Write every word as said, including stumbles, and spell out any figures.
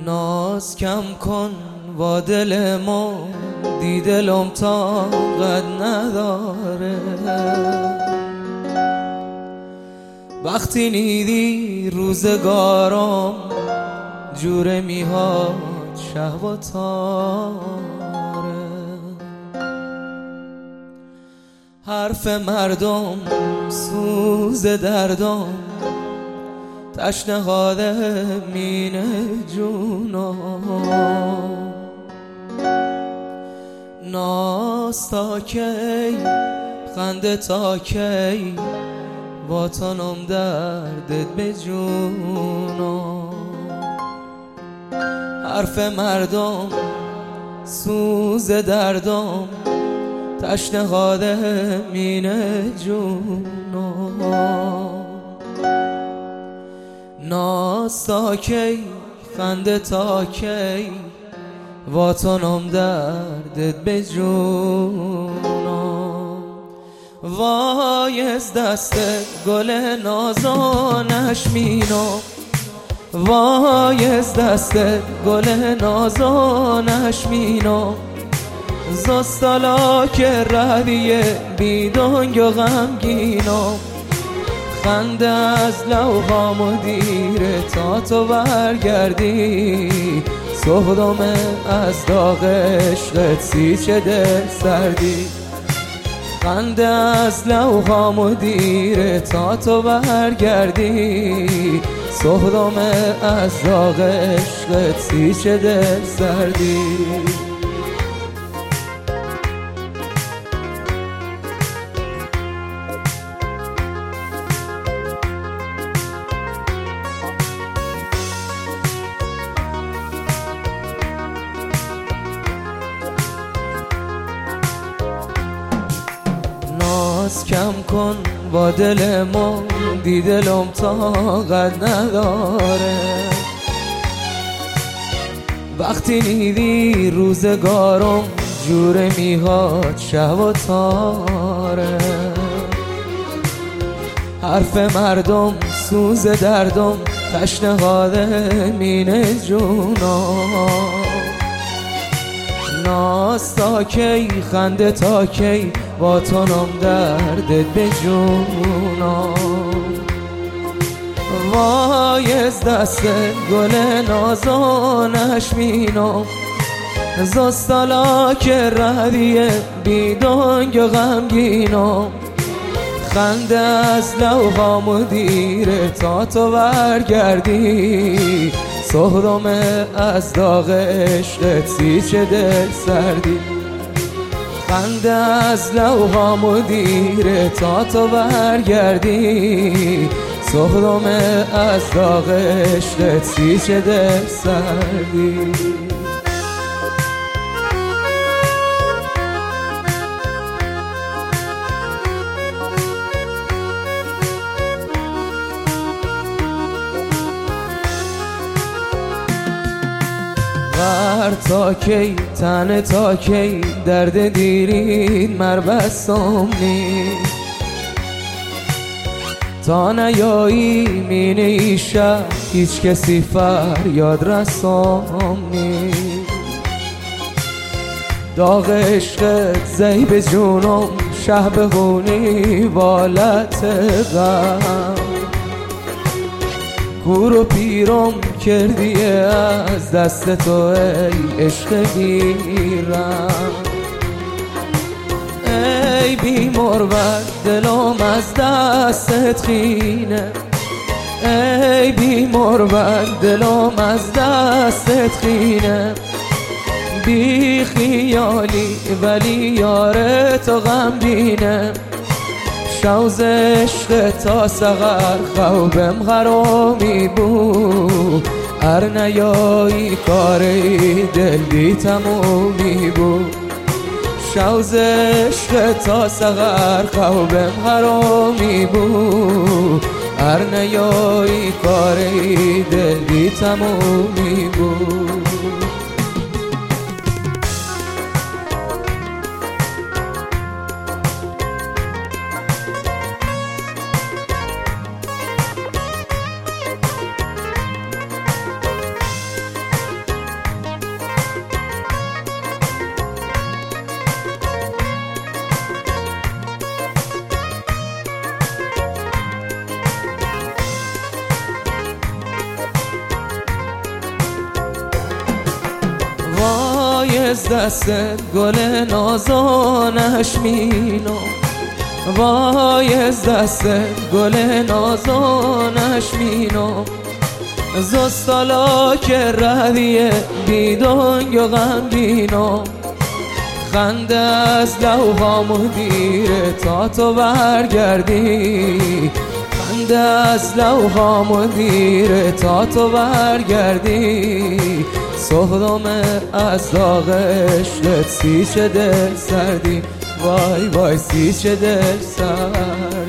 ناز کم کن با دل ما، دی دلم طاقت نداره. وقتی نیدی روزگارم جوره میهاد شهو و تاره. حرف مردم سوز دردم، تشنهاد مینه جونم. ناز تا کی، خنده تا کی، با تنم دردت به جونم. حرف مردم سوز دردم، تشنهاد مینه جونم. ناز تا کی، خنده تا کی، واتنم دردت به جونم. وای از دست گل نازانش مینم، وای از دست گل نازانش مینم. زستالا که رویه بیدنگ و غمگینم. خنده از لوهام و دیره تا تو برگردی. صحدم از داغ عشقت سیچه دل سردی. خنده از لوهام و دیره تا تو برگردی. صحدم از داغ عشقت سیچه دل سردی. ناز کم کن با دل ما، دی دلم طاقت نداره. وقتی نیدی روزگارم جوره میهاد شهو و تاره. حرف مردم سوز دردم، تشنهاد مینه جونم. ناز تا کی، خنده تا کی، با تنم دردت به جونم. وای از دست گل نازانش مینم. زستالا که رویه بیدنگ و غمگینم. خنده از لوهام و دیره تا تو برگردی. صحدم از داغ عشقت سیچه دل سردی. خنده از لوهام و دیره تا تو برگردی. صحدم از داغ عشقت سیچه دل سردی. غر تا کی، تن تا کی، درد دیرین مربستم نیست. تا نیایی مینه ای شب، هیچ کسی فریاد رسام نیست. داغ عشقت زیب جونم، شهب خونی والت غم. کور و پیرم کردی از دست تو ای عشق گیرم. ای بیمار بر دلم از دستت خینه. ای بیمار بر دلم از دستت خینه. بی خیالی ولی یار تو غمگینه. شوز عشق تا سغر خوابم غرامی بود. ار نیایی کاری دل بی تمومی بود. شوز عشق تا سغر خوابم غرامی بود. ار نیایی کاری دل بی تمومی بود. وای از دست گل نازانش مینام، وای از دست گل نازانش مینام. زستالا که ردیه بیدنگ و غمگینام، خنده از لوهامو دیره تا تو برگردی، خنده از لوهامو دیره تا تو برگردی. صهدامه از داغ عشقت سی چه دل سردی، وای وای سی چه دل سردی.